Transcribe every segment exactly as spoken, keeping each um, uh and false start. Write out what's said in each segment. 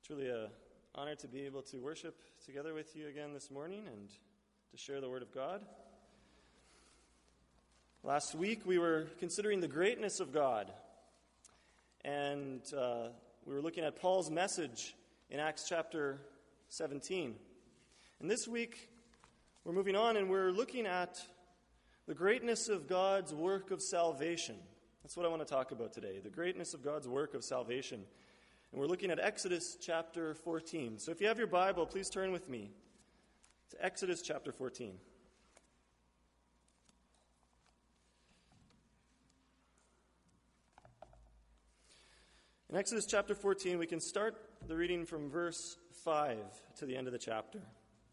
truly an honor to be able to worship together with you again this morning and to share the Word of God. Last week we were considering the greatness of God, and uh, we were looking at Paul's message in Acts chapter seventeen. And this week we're moving on and we're looking at the greatness of God's work of salvation. That's what I want to talk about today, the greatness of God's work of salvation. And we're looking at Exodus chapter fourteen. So if you have your Bible, please turn with me to Exodus chapter fourteen. In Exodus chapter fourteen, we can start the reading from verse five to the end of the chapter.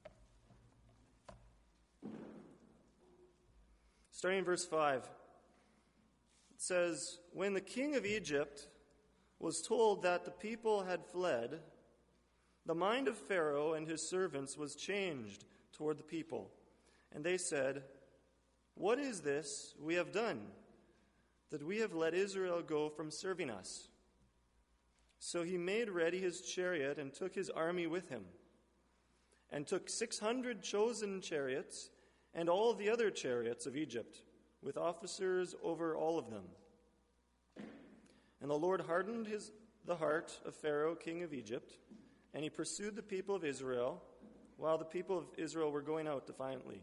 Starting in verse five, it says, "When the king of Egypt was told that the people had fled, the mind of Pharaoh and his servants was changed toward the people. And they said, 'What is this we have done, that we have let Israel go from serving us?' So he made ready his chariot and took his army with him, and took six hundred chosen chariots and all the other chariots of Egypt, with officers over all of them. And the Lord hardened his, the heart of Pharaoh, king of Egypt, and he pursued the people of Israel, while the people of Israel were going out defiantly.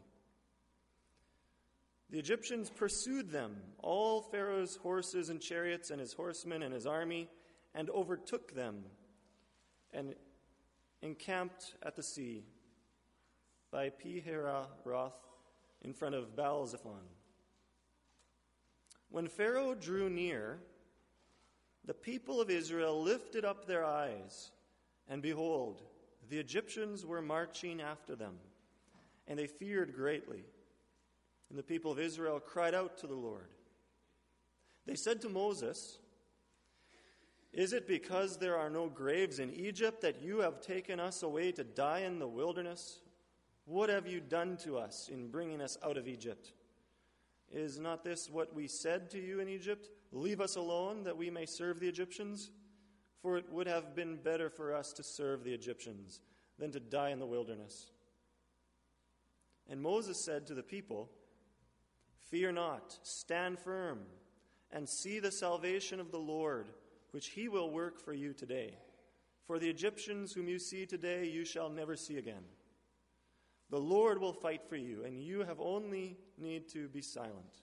The Egyptians pursued them, all Pharaoh's horses and chariots and his horsemen and his army, and overtook them, and encamped at the sea by Pi-hahiroth in front of Baal-zephon. When Pharaoh drew near, the people of Israel lifted up their eyes, and behold, the Egyptians were marching after them, and they feared greatly. And the people of Israel cried out to the Lord. They said to Moses, 'Is it because there are no graves in Egypt that you have taken us away to die in the wilderness? What have you done to us in bringing us out of Egypt? Is not this what we said to you in Egypt? Leave us alone that we may serve the Egyptians? For it would have been better for us to serve the Egyptians than to die in the wilderness.' And Moses said to the people, 'Fear not, stand firm, and see the salvation of the Lord, which he will work for you today. For the Egyptians whom you see today you shall never see again. The Lord will fight for you, and you have only need to be silent.'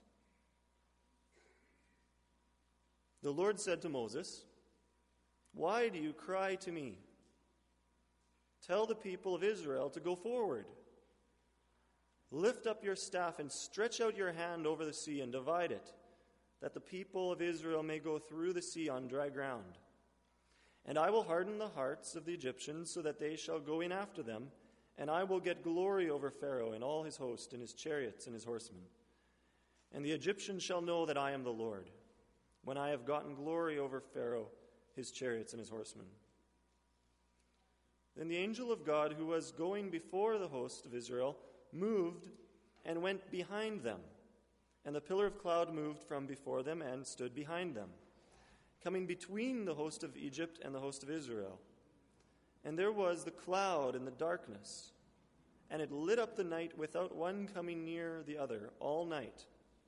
The Lord said to Moses, 'Why do you cry to me? Tell the people of Israel to go forward. Lift up your staff and stretch out your hand over the sea and divide it, that the people of Israel may go through the sea on dry ground. And I will harden the hearts of the Egyptians so that they shall go in after them, and I will get glory over Pharaoh and all his host and his chariots and his horsemen. And the Egyptians shall know that I am the Lord, when I have gotten glory over Pharaoh, his chariots, and his horsemen.' Then the angel of God, who was going before the host of Israel, moved and went behind them. And the pillar of cloud moved from before them and stood behind them, coming between the host of Egypt and the host of Israel. And there was the cloud and the darkness, and it lit up the night without one coming near the other all night.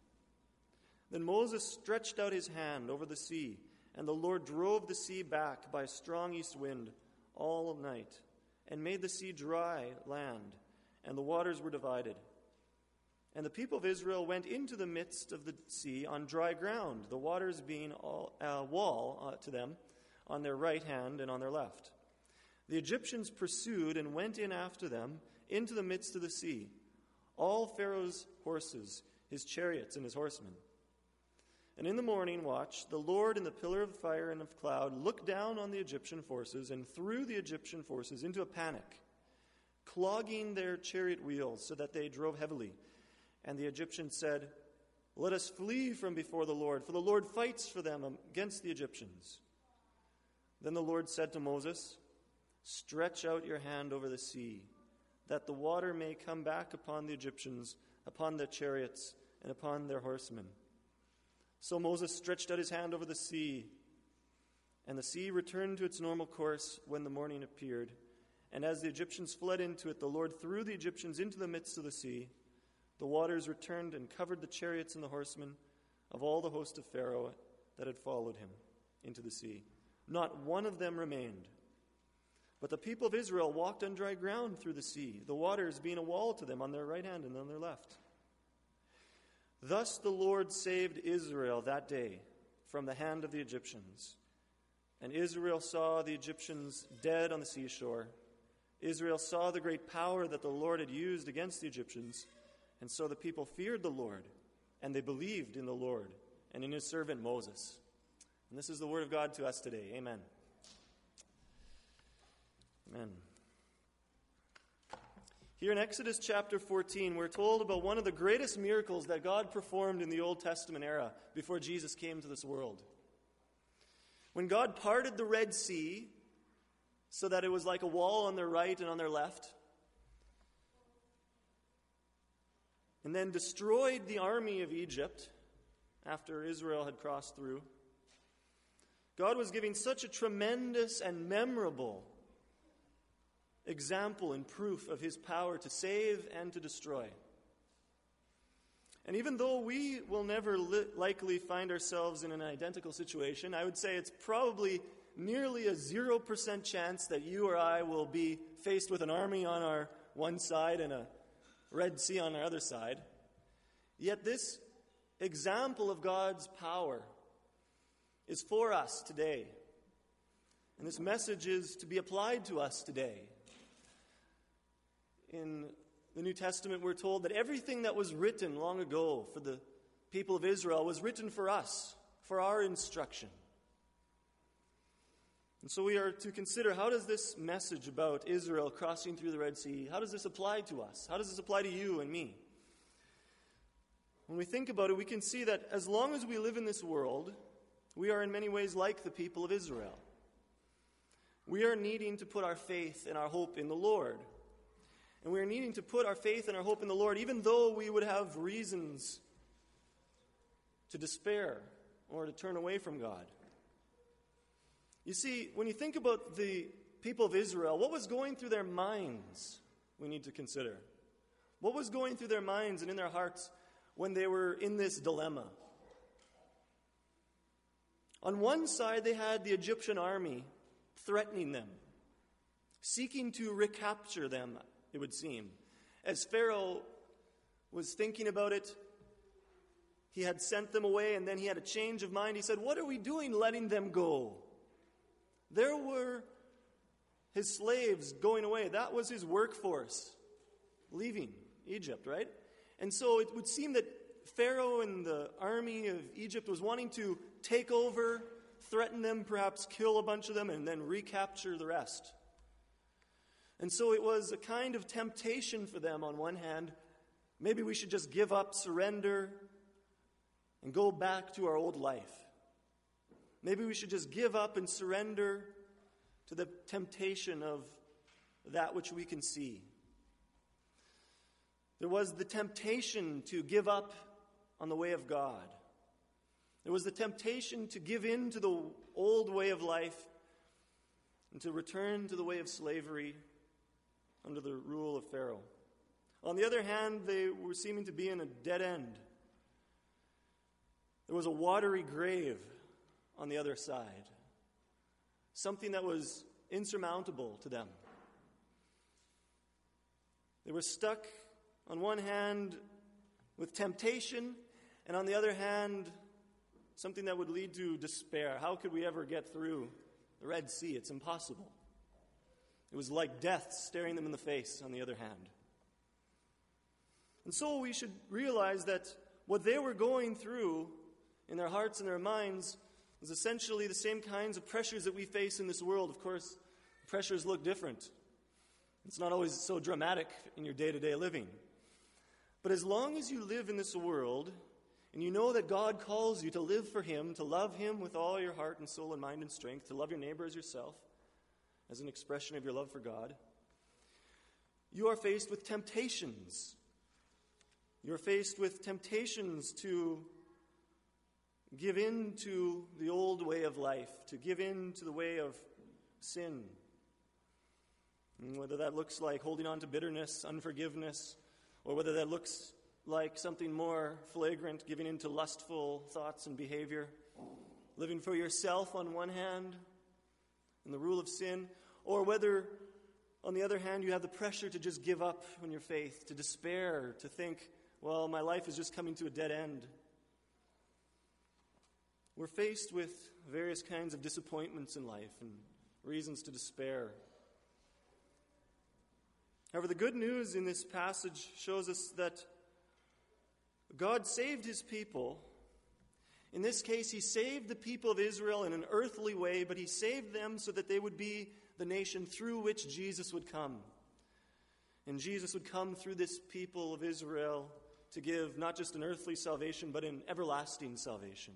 Then Moses stretched out his hand over the sea, and the Lord drove the sea back by a strong east wind all night, and made the sea dry land, and the waters were divided. And the people of Israel went into the midst of the sea on dry ground, the waters being all, a wall uh, to them on their right hand and on their left. The Egyptians pursued and went in after them into the midst of the sea, all Pharaoh's horses, his chariots, and his horsemen. And in the morning watch, the Lord in the pillar of fire and of cloud looked down on the Egyptian forces and threw the Egyptian forces into a panic, clogging their chariot wheels so that they drove heavily. And the Egyptians said, 'Let us flee from before the Lord, for the Lord fights for them against the Egyptians.' Then the Lord said to Moses, 'Stretch out your hand over the sea, that the water may come back upon the Egyptians, upon their chariots, and upon their horsemen.' So Moses stretched out his hand over the sea, And the sea returned to its normal course when the morning appeared. And as the Egyptians fled into it, the Lord threw the Egyptians into the midst of the sea. The waters returned and covered the chariots and the horsemen of all the host of Pharaoh that had followed him into the sea. Not one of them remained. But the people of Israel walked on dry ground through the sea, the waters being a wall to them on their right hand and on their left. Thus the Lord saved Israel that day from the hand of the Egyptians. And Israel saw the Egyptians dead on the seashore. Israel saw the great power that the Lord had used against the Egyptians. And so the people feared the Lord, and they believed in the Lord and in his servant Moses. And this is the word of God to us today. Amen. Amen. Here in Exodus chapter fourteen, we're told about one of the greatest miracles that God performed in the Old Testament era before Jesus came to this world. When God parted the Red Sea so that it was like a wall on their right and on their left, and then destroyed the army of Egypt after Israel had crossed through, God was giving such a tremendous and memorable example and proof of his power to save and to destroy. And even though we will never li- likely find ourselves in an identical situation, I would say it's probably nearly a zero percent chance that you or I will be faced with an army on our one side and a Red Sea on our other side. Yet this example of God's power is for us today. And this message is to be applied to us today. In the New Testament, we're told that everything that was written long ago for the people of Israel was written for us, for our instruction. And so we are to consider, how does this message about Israel crossing through the Red Sea, how does this apply to us? How does this apply to you and me? When we think about it, we can see that as long as we live in this world, we are in many ways like the people of Israel. We are needing to put our faith and our hope in the Lord. And we are needing to put our faith and our hope in the Lord, even though we would have reasons to despair or to turn away from God. You see, when you think about the people of Israel, what was going through their minds, we need to consider. What was going through their minds and in their hearts when they were in this dilemma? On one side, they had the Egyptian army threatening them, seeking to recapture them, it would seem. As Pharaoh was thinking about it, he had sent them away, and then he had a change of mind. He said, "What are we doing letting them go?" There were his slaves going away. That was his workforce leaving Egypt, right? And so it would seem that Pharaoh and the army of Egypt was wanting to take over, threaten them, perhaps kill a bunch of them, and then recapture the rest. And so it was a kind of temptation for them on one hand. Maybe we should just give up, surrender, and go back to our old life. Maybe we should just give up and surrender to the temptation of that which we can see. There was the temptation to give up on the way of God. There was the temptation to give in to the old way of life and to return to the way of slavery under the rule of Pharaoh. On the other hand, they were seeming to be in a dead end. There was a watery grave on the other side, something that was insurmountable to them. They were stuck on one hand with temptation, and on the other hand, something that would lead to despair. How could we ever get through the Red Sea? It's impossible. It was like death staring them in the face on the other hand. And so we should realize that what they were going through in their hearts and their minds was essentially the same kinds of pressures that we face in this world. Of course, pressures look different. It's not always so dramatic in your day-to-day living. But as long as you live in this world, and you know that God calls you to live for him, to love him with all your heart and soul and mind and strength, to love your neighbor as yourself, as an expression of your love for God, you are faced with temptations. You're faced with temptations to give in to the old way of life, to give in to the way of sin. And whether that looks like holding on to bitterness, unforgiveness, or whether that looks like something more flagrant, giving in to lustful thoughts and behavior, living for yourself on one hand, and the rule of sin, or whether, on the other hand, you have the pressure to just give up on your faith, to despair, to think, well, my life is just coming to a dead end. We're faced with various kinds of disappointments in life and reasons to despair. However, the good news in this passage shows us that God saved his people. In this case, he saved the people of Israel in an earthly way, but he saved them so that they would be the nation through which Jesus would come. And Jesus would come through this people of Israel to give not just an earthly salvation, but an everlasting salvation.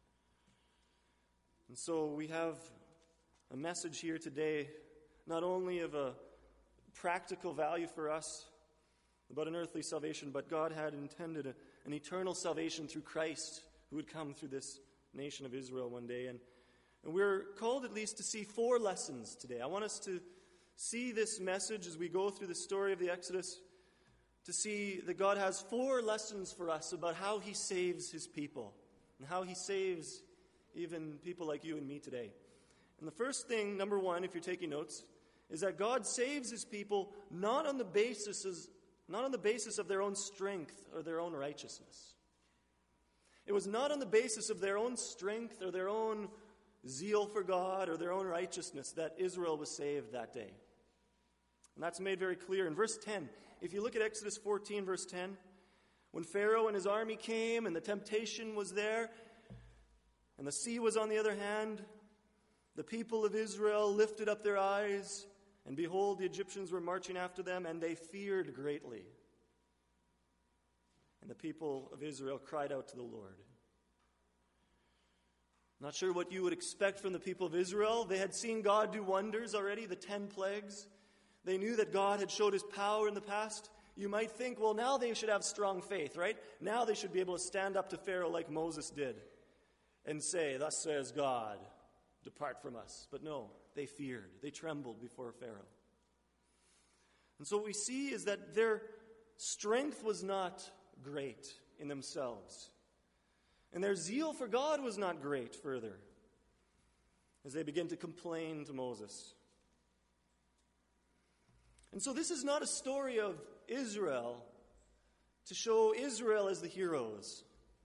And so we have a message here today, not only of a practical value for us about an earthly salvation, but God had intended a, an eternal salvation through Christ who would come through this nation of Israel one day. And, and we're called at least to see four lessons today. I want us to see this message as we go through the story of the Exodus, to see that God has four lessons for us about how he saves his people and how he saves even people like you and me today. And the first thing, number one, if you're taking notes, is that God saves his people not on the basis of, not on the basis of their own strength or their own righteousness. It was not on the basis of their own strength or their own zeal for God or their own righteousness that Israel was saved that day. And that's made very clear in verse ten. If you look at Exodus fourteen, verse ten, when Pharaoh and his army came and the temptation was there, and the sea was on the other hand, the people of Israel lifted up their eyes, and behold, the Egyptians were marching after them, and they feared greatly. And the people of Israel cried out to the Lord. Not sure what you would expect from the people of Israel. They had seen God do wonders already, the ten plagues. They knew that God had showed his power in the past. You might think, well, now they should have strong faith, right? Now they should be able to stand up to Pharaoh like Moses did and say, "Thus says God, depart from us." But no, they feared. They trembled before Pharaoh. And so what we see is that their strength was not great in themselves. And their zeal for God was not great further as they begin to complain to Moses. And so this is not a story of Israel to show Israel as the heroes.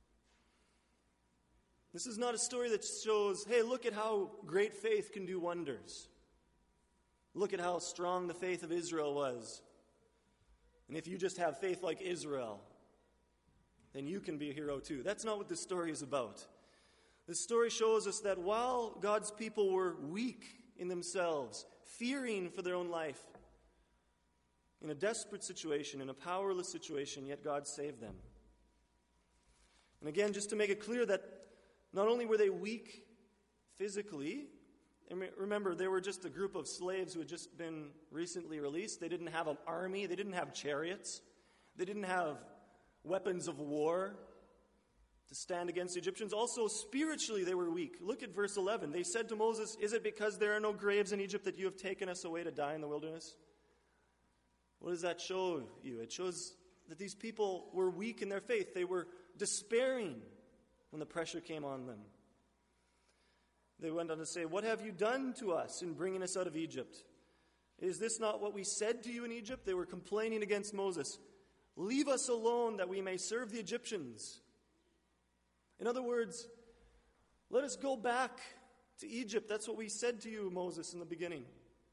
This is not a story that shows, hey, look at how great faith can do wonders. Look at how strong the faith of Israel was. And if you just have faith like Israel, then you can be a hero too. That's not what this story is about. This story shows us that while God's people were weak in themselves, fearing for their own life, in a desperate situation, in a powerless situation, yet God saved them. And again, just to make it clear that not only were they weak physically, and remember, they were just a group of slaves who had just been recently released. They didn't have an army. They didn't have chariots. They didn't have weapons of war to stand against the Egyptians. Also, spiritually, they were weak. Look at verse eleven. They said to Moses, "Is it because there are no graves in Egypt that you have taken us away to die in the wilderness?" What does that show you? It shows that these people were weak in their faith. They were despairing when the pressure came on them. They went on to say, "What have you done to us in bringing us out of Egypt? Is this not what we said to you in Egypt?" They were complaining against Moses. "Leave us alone that we may serve the Egyptians." In other words, let us go back to Egypt. That's what we said to you, Moses, in the beginning.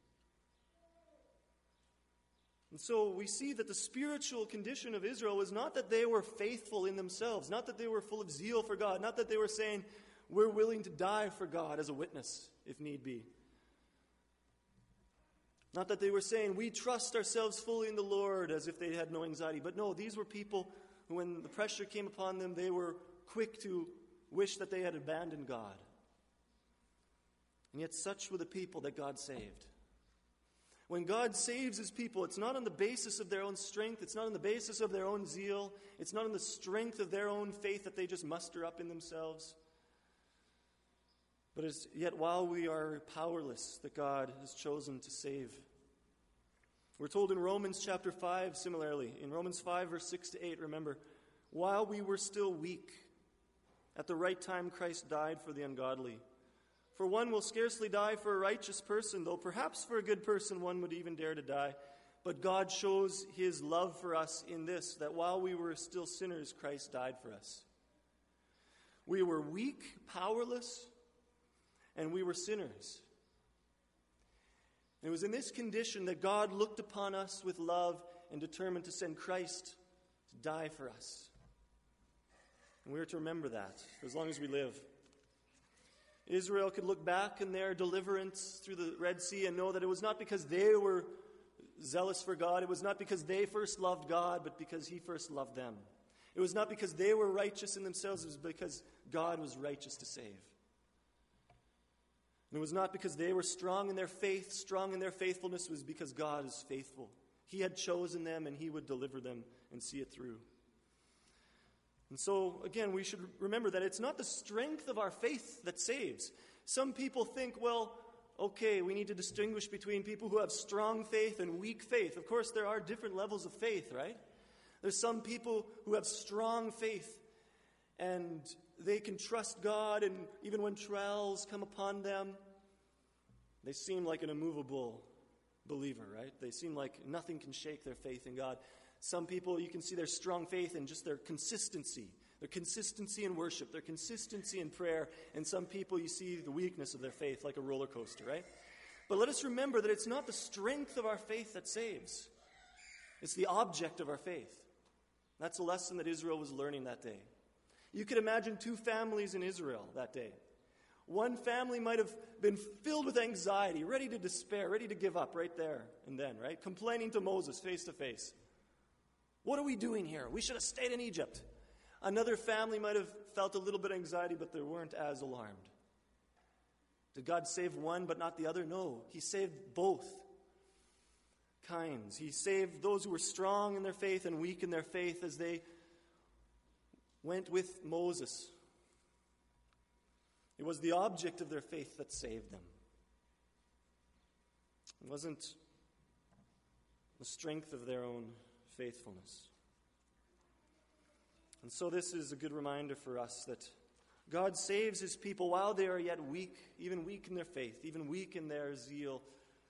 And so we see that the spiritual condition of Israel was not that they were faithful in themselves, not that they were full of zeal for God, not that they were saying, "We're willing to die for God as a witness, if need be." Not that they were saying, "We trust ourselves fully in the Lord," as if they had no anxiety. But no, these were people who, when the pressure came upon them, they were quick to wish that they had abandoned God. And yet such were the people that God saved. When God saves his people, it's not on the basis of their own strength. It's not on the basis of their own zeal. It's not on the strength of their own faith that they just muster up in themselves. But it's yet while we are powerless that God has chosen to save. We're told in Romans chapter five, similarly, in Romans five, verse six to eight, remember, while we were still weak, at the right time Christ died for the ungodly. For one will scarcely die for a righteous person, though perhaps for a good person one would even dare to die. But God shows his love for us in this, that while we were still sinners, Christ died for us. We were weak, powerless, and we were sinners. And it was in this condition that God looked upon us with love and determined to send Christ to die for us. And we are to remember that for as long as we live. Israel could look back in their deliverance through the Red Sea and know that it was not because they were zealous for God, it was not because they first loved God, but because he first loved them. It was not because they were righteous in themselves, it was because God was righteous to save. And it was not because they were strong in their faith, strong in their faithfulness, it was because God is faithful. He had chosen them and he would deliver them and see it through. And so, again, we should remember that it's not the strength of our faith that saves. Some people think, well, okay, we need to distinguish between people who have strong faith and weak faith. Of course, there are different levels of faith, right? There's some people who have strong faith and they can trust God, and even when trials come upon them, they seem like an immovable believer, right? They seem like nothing can shake their faith in God. Some people, you can see their strong faith in just their consistency, their consistency in worship, their consistency in prayer. And some people, you see the weakness of their faith like a roller coaster, right? But let us remember that it's not the strength of our faith that saves. It's the object of our faith. That's a lesson that Israel was learning that day. You could imagine two families in Israel that day. One family might have been filled with anxiety, ready to despair, ready to give up right there and then, right? Complaining to Moses face to face. What are we doing here? We should have stayed in Egypt. Another family might have felt a little bit of anxiety, but they weren't as alarmed. Did God save one but not the other? No, he saved both kinds. He saved those who were strong in their faith and weak in their faith as they went with Moses. It was the object of their faith that saved them. It wasn't the strength of their own faithfulness. And so this is a good reminder for us that God saves his people while they are yet weak, even weak in their faith, even weak in their zeal.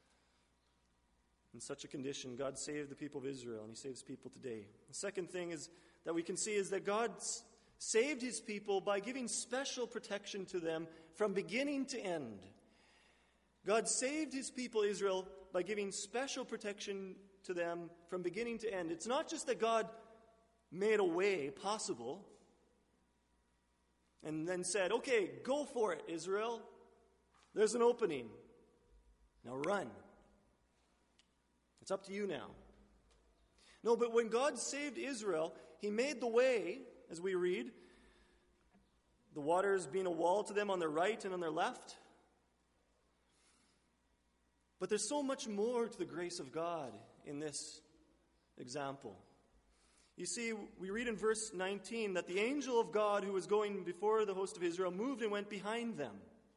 In such a condition, God saved the people of Israel, and he saves people today. The second thing is that we can see is that God saved his people by giving special protection to them from beginning to end. God saved his people, Israel, by giving special protection to them from beginning to end. It's not just that God made a way possible and then said, okay, go for it, Israel. There's an opening. Now run. It's up to you now. No, but when God saved Israel, he made the way, as we read, the waters being a wall to them on their right and on their left. But there's so much more to the grace of God in this example. You see, we read in verse nineteen that the angel of God who was going before the host of Israel moved and went behind them.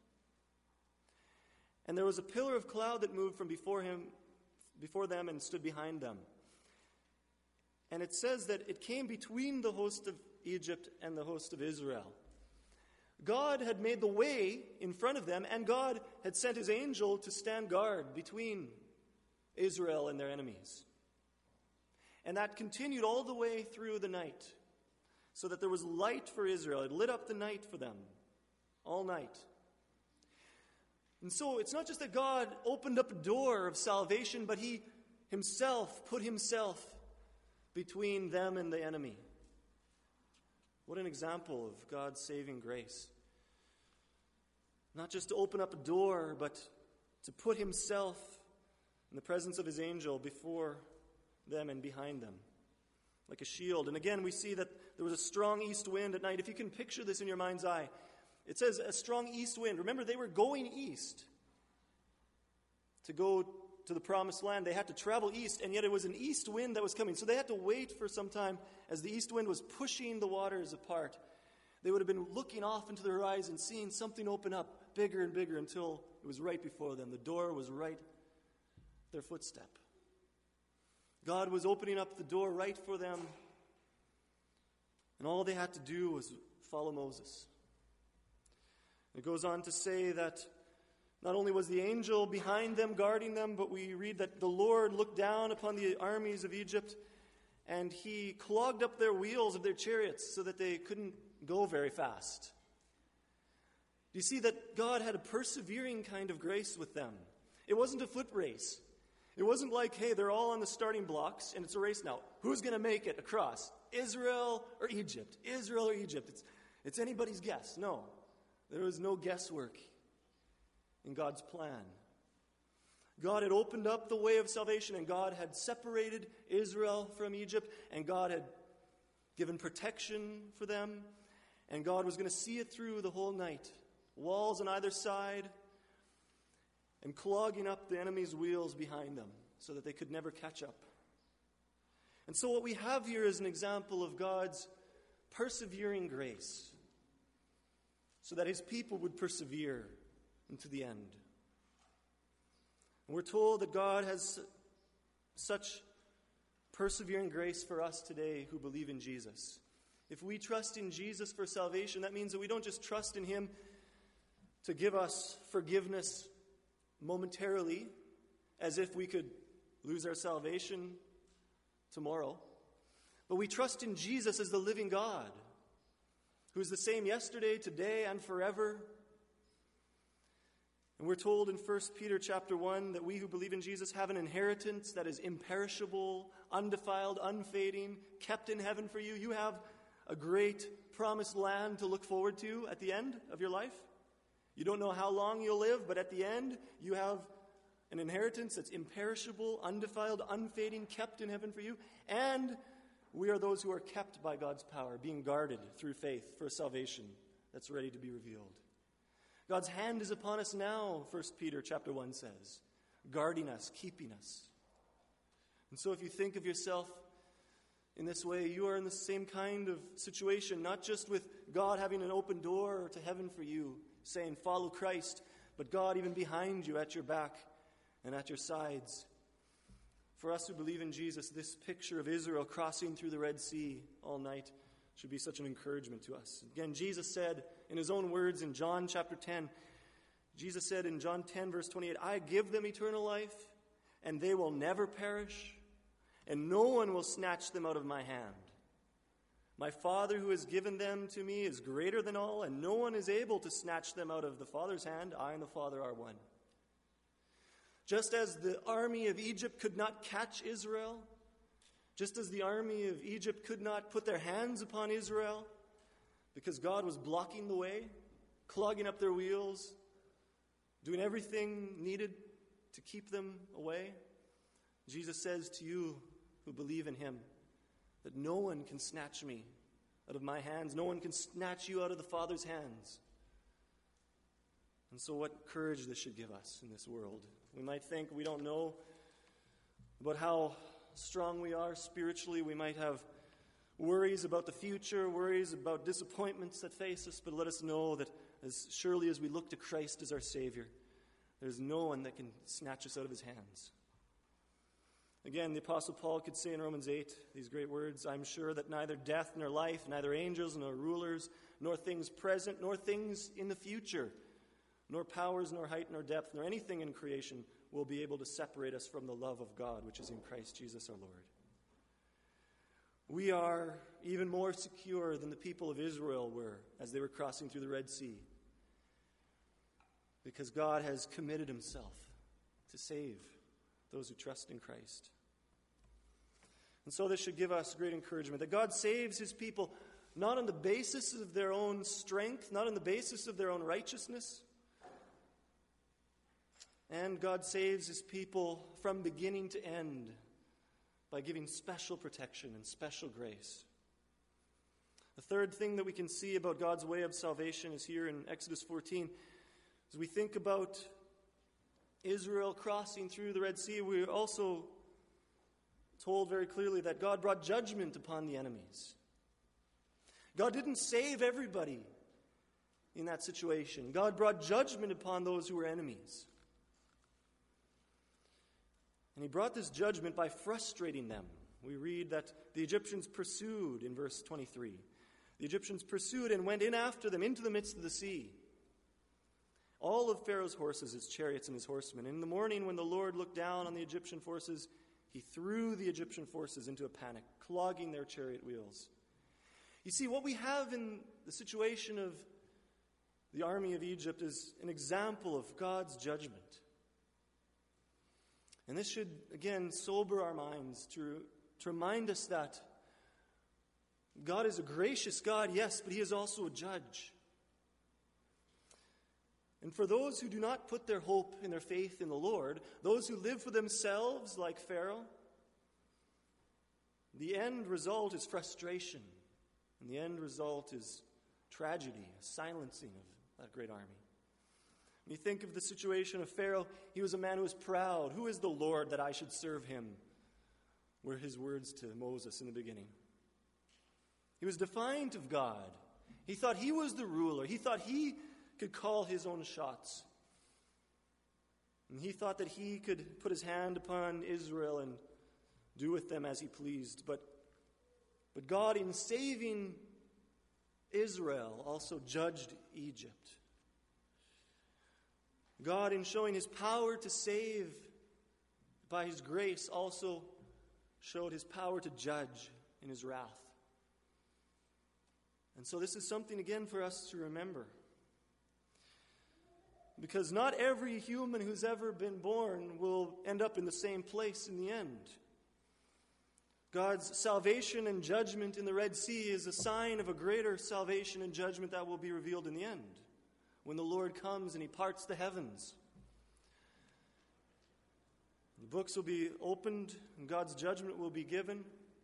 And there was a pillar of cloud that moved from before him, before them and stood behind them. And it says that it came between the host of Egypt and the host of Israel. God had made the way in front of them, and God had sent his angel to stand guard between Israel and their enemies. And that continued all the way through the night, so that there was light for Israel. It lit up the night for them, all night. And so it's not just that God opened up a door of salvation, but he himself put himself between them and the enemy. What an example of God's saving grace. Not just to open up a door, but to put himself in the presence of his angel before them and behind them, like a shield. And again, we see that there was a strong east wind at night. If you can picture this in your mind's eye, it says a strong east wind. Remember, they were going east to go to the promised land. They had to travel east, and yet it was an east wind that was coming. So they had to wait for some time as the east wind was pushing the waters apart. They would have been looking off into the horizon, seeing something open up. bigger and bigger until it was right before them. The door was right at their footstep. God was opening up the door right for them, and all they had to do was follow Moses. It goes on to say that not only was the angel behind them, guarding them, but we read that the Lord looked down upon the armies of Egypt, and he clogged up their wheels of their chariots so that they couldn't go very fast. Do you see that God had a persevering kind of grace with them? It wasn't a foot race. It wasn't like, hey, they're all on the starting blocks, and it's a race now. Who's going to make it across? Israel or Egypt? Israel or Egypt? It's, it's anybody's guess. No. There was no guesswork in God's plan. God had opened up the way of salvation, and God had separated Israel from Egypt, and God had given protection for them, and God was going to see it through the whole night. Walls on either side, and clogging up the enemy's wheels behind them so that they could never catch up. And so what we have here is an example of God's persevering grace so that his people would persevere into the end. And we're told that God has such persevering grace for us today who believe in Jesus. If we trust in Jesus for salvation, that means that we don't just trust in him to give us forgiveness momentarily, as if we could lose our salvation tomorrow. But we trust in Jesus as the living God, who is the same yesterday, today, and forever. And we're told in First Peter chapter one that we who believe in Jesus have an inheritance that is imperishable, undefiled, unfading, kept in heaven for you. You have a great promised land to look forward to at the end of your life. You don't know how long you'll live, but at the end, you have an inheritance that's imperishable, undefiled, unfading, kept in heaven for you. And we are those who are kept by God's power, being guarded through faith for a salvation that's ready to be revealed. God's hand is upon us now, First Peter chapter one says, guarding us, keeping us. And so if you think of yourself in this way, you are in the same kind of situation, not just with God having an open door to heaven for you, saying, follow Christ, but God even behind you, at your back and at your sides. For us who believe in Jesus, this picture of Israel crossing through the Red Sea all night should be such an encouragement to us. Again, Jesus said in his own words in John chapter ten, Jesus said in John ten verse twenty-eight, I give them eternal life, and they will never perish, and no one will snatch them out of my hand. My Father who has given them to me is greater than all, and no one is able to snatch them out of the Father's hand. I and the Father are one. Just as the army of Egypt could not catch Israel, just as the army of Egypt could not put their hands upon Israel because God was blocking the way, clogging up their wheels, doing everything needed to keep them away, Jesus says to you who believe in him, that no one can snatch me out of my hands. No one can snatch you out of the Father's hands. And so what courage this should give us in this world. We might think we don't know about how strong we are spiritually. We might have worries about the future, worries about disappointments that face us, but let us know that as surely as we look to Christ as our Savior, there's no one that can snatch us out of his hands. Again, the Apostle Paul could say in Romans eight these great words, I'm sure that neither death nor life, neither angels nor rulers, nor things present, nor things in the future, nor powers, nor height, nor depth, nor anything in creation will be able to separate us from the love of God, which is in Christ Jesus our Lord. We are even more secure than the people of Israel were as they were crossing through the Red Sea, because God has committed himself to save those who trust in Christ. And so this should give us great encouragement that God saves his people not on the basis of their own strength, not on the basis of their own righteousness. And God saves his people from beginning to end by giving special protection and special grace. The third thing that we can see about God's way of salvation is here in Exodus fourteen. As we think about Israel crossing through the Red Sea, we're also told very clearly that God brought judgment upon the enemies. God didn't save everybody in that situation. God brought judgment upon those who were enemies. And he brought this judgment by frustrating them. We read that the Egyptians pursued in verse twenty-three. The Egyptians pursued and went in after them into the midst of the sea. All of Pharaoh's horses, his chariots, and his horsemen. And in the morning, when the Lord looked down on the Egyptian forces, he threw the Egyptian forces into a panic, clogging their chariot wheels. You see, what we have in the situation of the army of Egypt is an example of God's judgment. And this should, again, sober our minds to, to remind us that God is a gracious God, yes, but he is also a judge. And for those who do not put their hope and their faith in the Lord, those who live for themselves like Pharaoh, the end result is frustration. And the end result is tragedy, a silencing of that great army. When you think of the situation of Pharaoh, he was a man who was proud. Who is the Lord that I should serve him? Were his words to Moses in the beginning. He was defiant of God. He thought he was the ruler. He thought he could call his own shots. And he thought that he could put his hand upon Israel and do with them as he pleased. But, but God, in saving Israel, also judged Egypt. God, in showing his power to save by his grace, also showed his power to judge in his wrath. And so this is something, again, for us to remember. Because not every human who's ever been born will end up in the same place in the end. God's salvation and judgment in the Red Sea is a sign of a greater salvation and judgment that will be revealed in the end, when the Lord comes and he parts the heavens. The books will be opened and God's judgment will be given.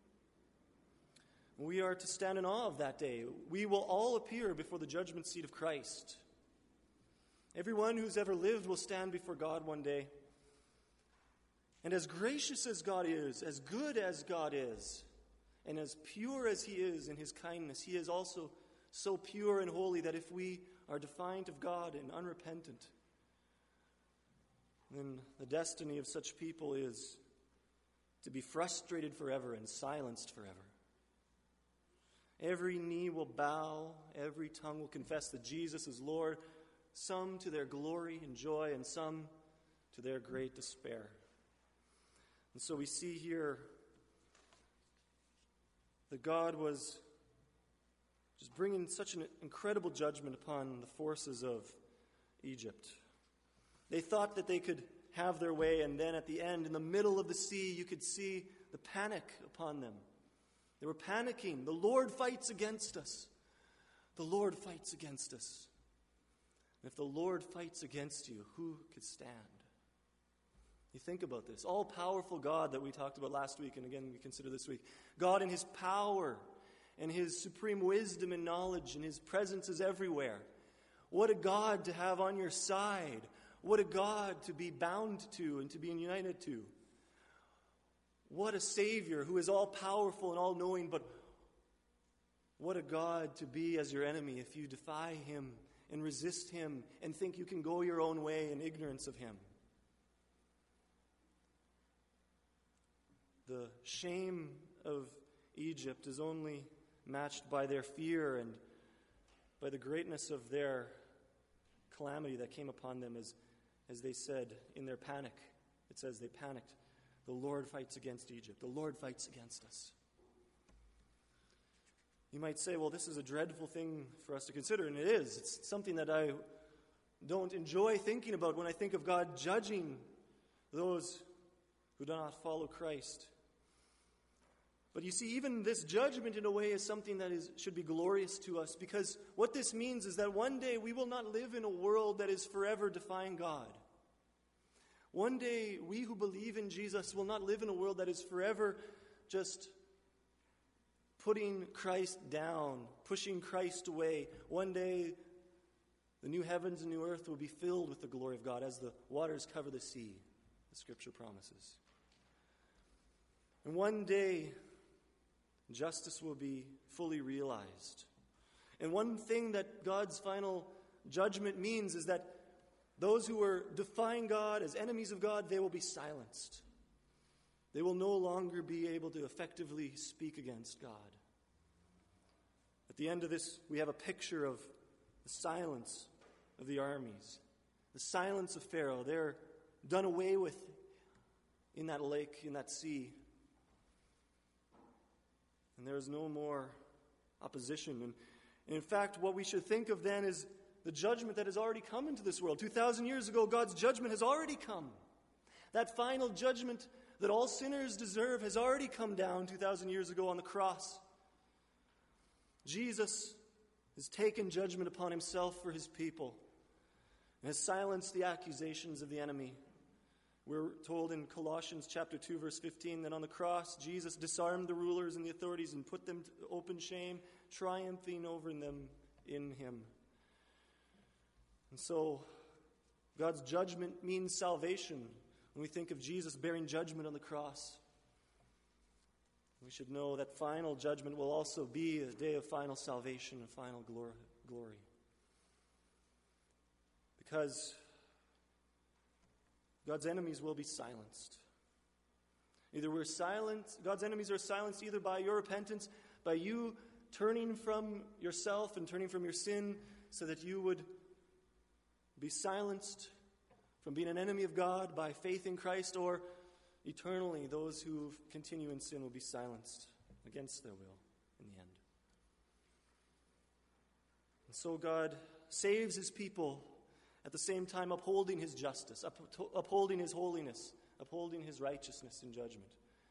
We are to stand in awe of that day. We will all appear before the judgment seat of Christ. Everyone who's ever lived will stand before God one day. And as gracious as God is, as good as God is, and as pure as he is in his kindness, he is also so pure and holy that if we are defiant of God and unrepentant, then the destiny of such people is to be frustrated forever and silenced forever. Every knee will bow, every tongue will confess that Jesus is Lord, some to their glory and joy, and some to their great despair. And so we see here that God was just bringing such an incredible judgment upon the forces of Egypt. They thought that they could have their way, and then at the end, in the middle of the sea, you could see the panic upon them. They were panicking. The Lord fights against us. The Lord fights against us. And if the Lord fights against you, who could stand? You think about this. All-powerful God that we talked about last week, and again we consider this week. God in his power and his supreme wisdom and knowledge, and his presence is everywhere. What a God to have on your side. What a God to be bound to and to be united to. What a Savior who is all-powerful and all-knowing, but what a God to be as your enemy if you defy him and resist him and think you can go your own way in ignorance of him. The shame of Egypt is only matched by their fear and by the greatness of their calamity that came upon them as, as they said in their panic. It says they panicked. The Lord fights against Egypt. The Lord fights against us. You might say, well, this is a dreadful thing for us to consider, and it is. It's something that I don't enjoy thinking about when I think of God judging those who do not follow Christ. But you see, even this judgment in a way is something that is, should be glorious to us, because what this means is that one day we will not live in a world that is forever defying God. One day we who believe in Jesus will not live in a world that is forever just putting Christ down, pushing Christ away. One day the new heavens and new earth will be filled with the glory of God as the waters cover the sea, the Scripture promises. And one day justice will be fully realized. And one thing that God's final judgment means is that those who are defying God as enemies of God, they will be silenced. They will no longer be able to effectively speak against God. At the end of this, we have a picture of the silence of the armies, the silence of Pharaoh. They're done away with in that lake, in that sea. And there is no more opposition. And, and in fact, what we should think of then is the judgment that has already come into this world. two thousand years ago, God's judgment has already come. That final judgment that all sinners deserve has already come down two thousand years ago on the cross. Jesus has taken judgment upon himself for his people and has silenced the accusations of the enemy. We're told in Colossians chapter two, verse fifteen, that on the cross, Jesus disarmed the rulers and the authorities and put them to open shame, triumphing over them in him. And so, God's judgment means salvation. When we think of Jesus bearing judgment on the cross, we should know that final judgment will also be a day of final salvation and final glory. Because God's enemies will be silenced. Either we're silent, God's enemies are silenced either by your repentance, by you turning from yourself and turning from your sin so that you would be silenced from being an enemy of God by faith in Christ, or eternally those who continue in sin will be silenced against their will in the end. And so God saves his people at the same time upholding his justice, upholding his holiness, upholding his righteousness in judgment.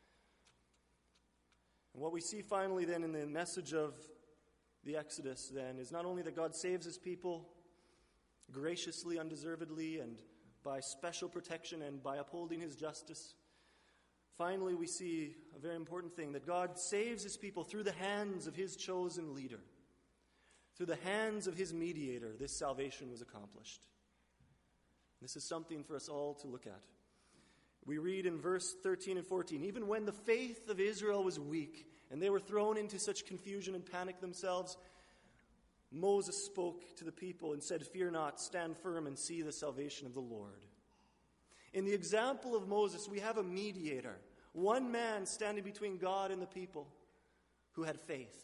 And what we see finally then in the message of the Exodus then is not only that God saves his people graciously, undeservedly, and by special protection and by upholding his justice. Finally, we see a very important thing, that God saves his people through the hands of his chosen leader. Through the hands of his mediator, this salvation was accomplished. This is something for us all to look at. We read in verse thirteen and fourteen, even when the faith of Israel was weak and they were thrown into such confusion and panic themselves, Moses spoke to the people and said, "Fear not, stand firm and see the salvation of the Lord." In the example of Moses, we have a mediator, one man standing between God and the people who had faith.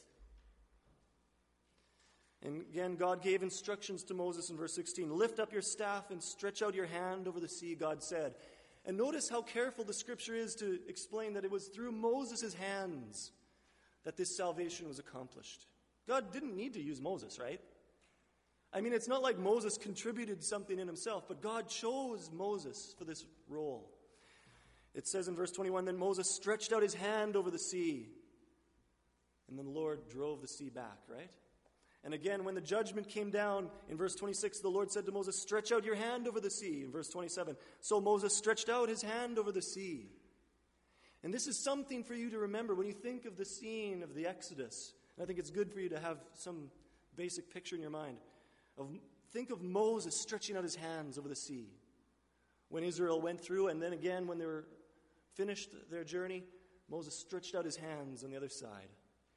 And again, God gave instructions to Moses in verse sixteen. "Lift up your staff and stretch out your hand over the sea," God said. And notice how careful the scripture is to explain that it was through Moses' hands that this salvation was accomplished. God didn't need to use Moses, right? I mean, it's not like Moses contributed something in himself, but God chose Moses for this role. It says in verse twenty-one, then Moses stretched out his hand over the sea, and then the Lord drove the sea back, right? And again, when the judgment came down, in verse twenty-six, the Lord said to Moses, "Stretch out your hand over the sea." In verse twenty-seven, so Moses stretched out his hand over the sea. And this is something for you to remember when you think of the scene of the Exodus. And I think it's good for you to have some basic picture in your mind. Of, think of Moses stretching out his hands over the sea when Israel went through, and then again when they were finished their journey, Moses stretched out his hands on the other side.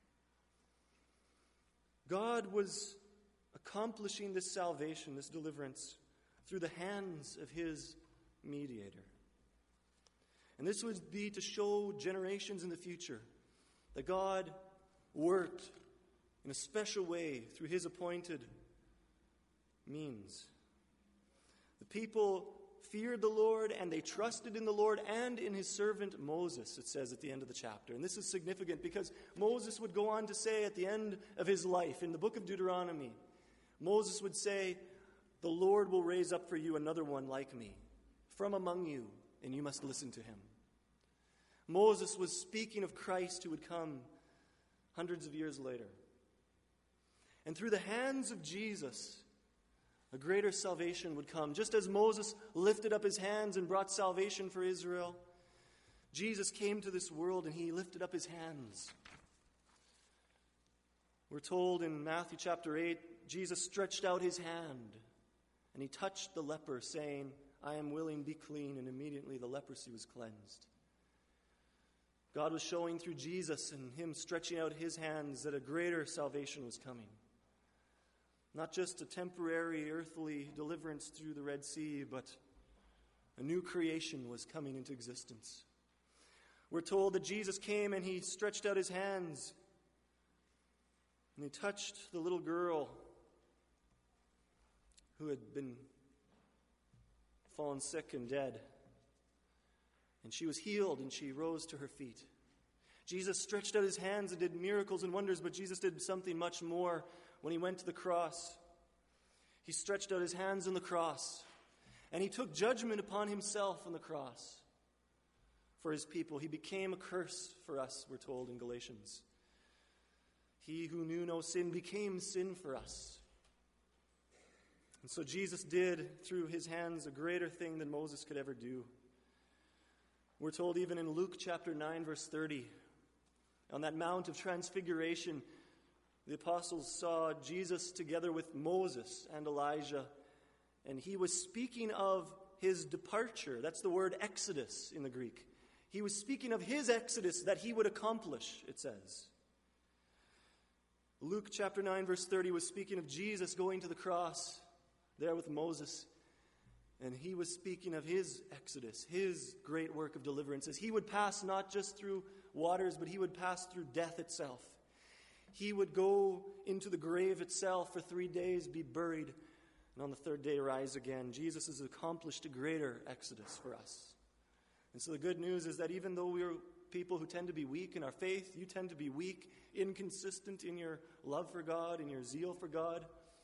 God was accomplishing this salvation, this deliverance, through the hands of his mediator. And this would be to show generations in the future that God worked in a special way through his appointed means. The people feared the Lord, and they trusted in the Lord and in his servant Moses, it says at the end of the chapter. And this is significant because Moses would go on to say at the end of his life, in the book of Deuteronomy, Moses would say, "The Lord will raise up for you another one like me from among you, and you must listen to him." Moses was speaking of Christ who would come hundreds of years later. And through the hands of Jesus, a greater salvation would come. Just as Moses lifted up his hands and brought salvation for Israel, Jesus came to this world and he lifted up his hands. We're told in Matthew chapter eight, Jesus stretched out his hand and he touched the leper, saying, "I am willing, be clean," and immediately the leprosy was cleansed. God was showing through Jesus and him stretching out his hands that a greater salvation was coming. Not just a temporary earthly deliverance through the Red Sea, but a new creation was coming into existence. We're told that Jesus came and he stretched out his hands and he touched the little girl who had been fallen sick and dead. And she was healed and she rose to her feet. Jesus stretched out his hands and did miracles and wonders, but Jesus did something much more when he went to the cross. He stretched out his hands on the cross and he took judgment upon himself on the cross for his people. He became a curse for us, we're told in Galatians. He who knew no sin became sin for us. And so Jesus did, through his hands, a greater thing than Moses could ever do. We're told even in Luke chapter nine, verse thirty, on that Mount of Transfiguration, the apostles saw Jesus together with Moses and Elijah, and he was speaking of his departure. That's the word exodus in the Greek. He was speaking of his exodus that he would accomplish, it says. Luke chapter nine, verse thirty was speaking of Jesus going to the cross there with Moses. And he was speaking of his exodus, his great work of deliverance, as he would pass not just through waters, but he would pass through death itself. He would go into the grave itself for three days, be buried, and on the third day rise again. Jesus has accomplished a greater exodus for us. And so the good news is that even though we are people who tend to be weak in our faith, you tend to be weak, inconsistent in your love for God, in your zeal for God,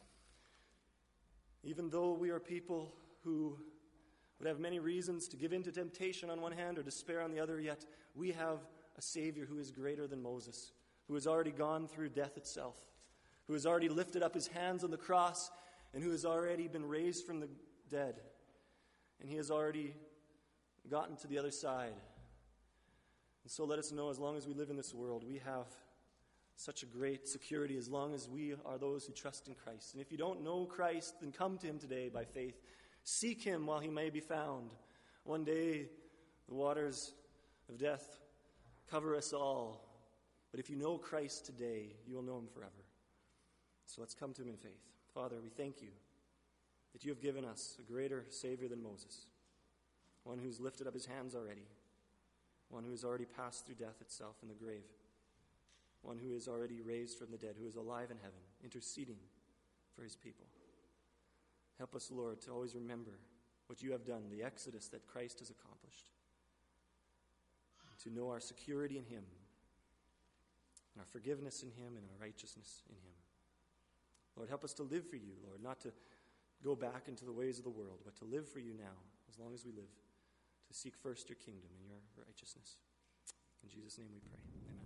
even though we are people who would have many reasons to give in to temptation on one hand or despair on the other, yet we have a Savior who is greater than Moses, who has already gone through death itself, who has already lifted up his hands on the cross, and who has already been raised from the dead. And he has already gotten to the other side. And so let us know, as long as we live in this world, we have such a great security as long as we are those who trust in Christ. And if you don't know Christ, then come to him today by faith. Seek him while he may be found. One day, the waters of death cover us all. But if you know Christ today, you will know him forever. So let's come to him in faith. Father, we thank you that you have given us a greater Savior than Moses, one who's lifted up his hands already, one who has already passed through death itself in the grave, one who is already raised from the dead, who is alive in heaven, interceding for his people. Help us, Lord, to always remember what you have done, the exodus that Christ has accomplished, and to know our security in him, and our forgiveness in him, and our righteousness in him. Lord, help us to live for you, Lord, not to go back into the ways of the world, but to live for you now, as long as we live, to seek first your kingdom and your righteousness. In Jesus' name we pray. Amen.